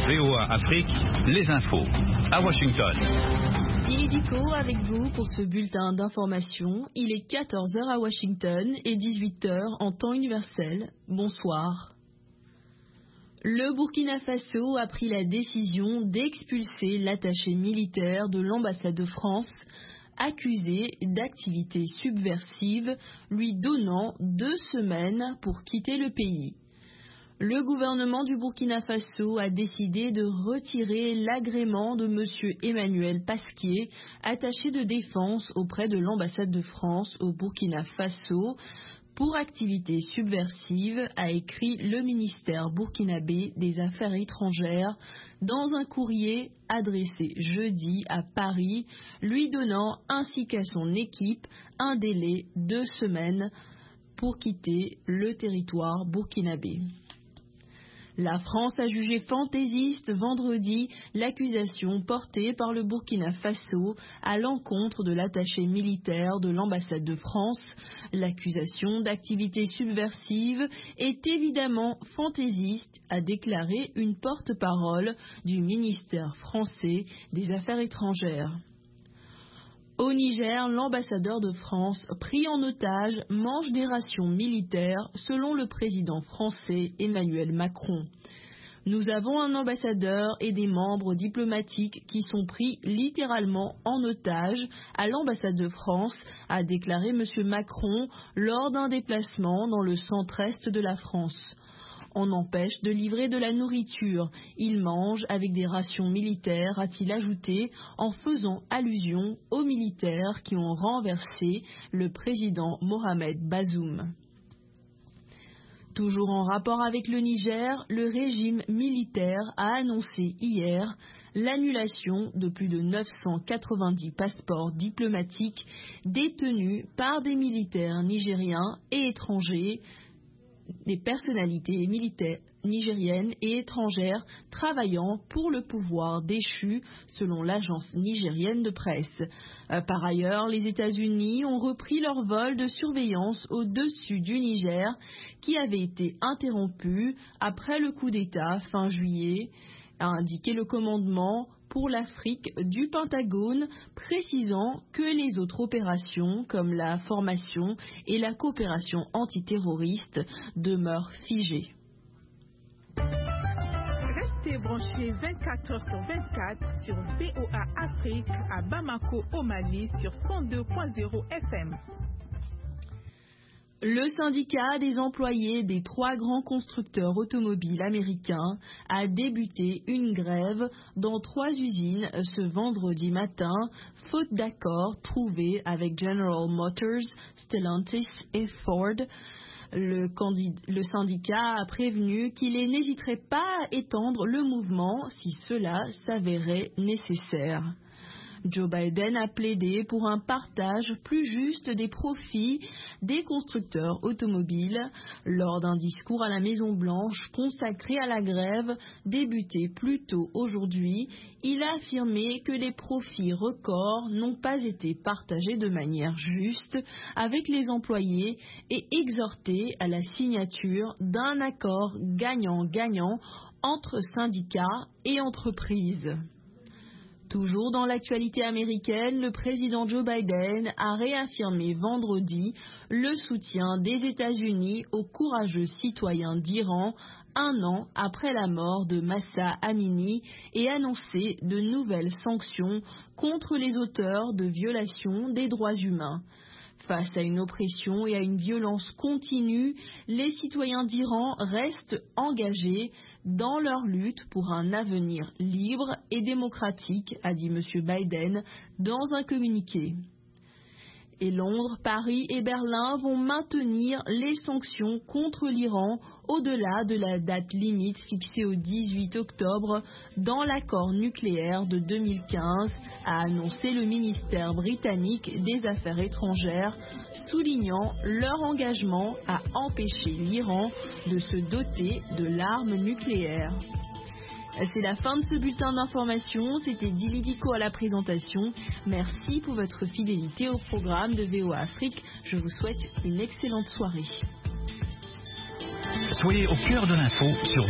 VOA Afrique, les infos. À Washington. Dico avec vous pour ce bulletin d'information. Il est 14h à Washington et 18h en temps universel. Bonsoir. Le Burkina Faso a pris la décision d'expulser l'attaché militaire de l'ambassade de France, accusé d'activités subversives, lui donnant 2 semaines pour quitter le pays. Le gouvernement du Burkina Faso a décidé de retirer l'agrément de M. Emmanuel Pasquier, attaché de défense auprès de l'ambassade de France au Burkina Faso, pour activités subversives, a écrit le ministère burkinabé des Affaires étrangères dans un courrier adressé jeudi à Paris, lui donnant ainsi qu'à son équipe un délai de 2 semaines pour quitter le territoire burkinabé. La France a jugé fantaisiste vendredi l'accusation portée par le Burkina Faso à l'encontre de l'attaché militaire de l'ambassade de France. L'accusation d'activité subversive est évidemment fantaisiste, a déclaré une porte-parole du ministère français des Affaires étrangères. Au Niger, l'ambassadeur de France pris en otage mange des rations militaires selon le président français Emmanuel Macron. Nous avons un ambassadeur et des membres diplomatiques qui sont pris littéralement en otage à l'ambassade de France, a déclaré M. Macron lors d'un déplacement dans le centre-est de la France. On empêche de livrer de la nourriture. Ils mangent avec des rations militaires, a-t-il ajouté, en faisant allusion aux militaires qui ont renversé le président Mohamed Bazoum. Toujours en rapport avec le Niger, le régime militaire a annoncé hier l'annulation de plus de 990 passeports diplomatiques détenus par des militaires nigériens et étrangers, des personnalités militaires nigériennes et étrangères travaillant pour le pouvoir déchu, selon l'agence nigérienne de presse. Par ailleurs, les États-Unis ont repris leur vol de surveillance au-dessus du Niger, qui avait été interrompu après le coup d'État fin juillet, a indiqué le commandement pour l'Afrique du Pentagone, précisant que les autres opérations comme la formation et la coopération antiterroriste demeurent figées. Restez branchés 24 heures sur 24 sur VOA Afrique à Bamako au Mali sur 102.0 FM. Le syndicat des employés des 3 grands constructeurs automobiles américains a débuté une grève dans 3 usines ce vendredi matin, faute d'accord trouvé avec General Motors, Stellantis et Ford. Le syndicat a prévenu qu'il n'hésiterait pas à étendre le mouvement si cela s'avérait nécessaire. Joe Biden a plaidé pour un partage plus juste des profits des constructeurs automobiles lors d'un discours à la Maison-Blanche consacré à la grève débuté plus tôt aujourd'hui. Il a affirmé que les profits records n'ont pas été partagés de manière juste avec les employés et exhorté à la signature d'un accord gagnant-gagnant entre syndicats et entreprises. Toujours dans l'actualité américaine, le président Joe Biden a réaffirmé vendredi le soutien des États-Unis aux courageux citoyens d'Iran 1 an après la mort de Mahsa Amini et annoncé de nouvelles sanctions contre les auteurs de violations des droits humains. Face à une oppression et à une violence continue, les citoyens d'Iran restent engagés dans leur lutte pour un avenir libre et démocratique, a dit M. Biden dans un communiqué. Et Londres, Paris et Berlin vont maintenir les sanctions contre l'Iran au-delà de la date limite fixée au 18 octobre dans l'accord nucléaire de 2015, a annoncé le ministère britannique des Affaires étrangères, soulignant leur engagement à empêcher l'Iran de se doter de l'arme nucléaire. C'est la fin de ce bulletin d'information. C'était Dili Dico à la présentation. Merci pour votre fidélité au programme de VOA Afrique. Je vous souhaite une excellente soirée. Soyez au cœur de l'info sur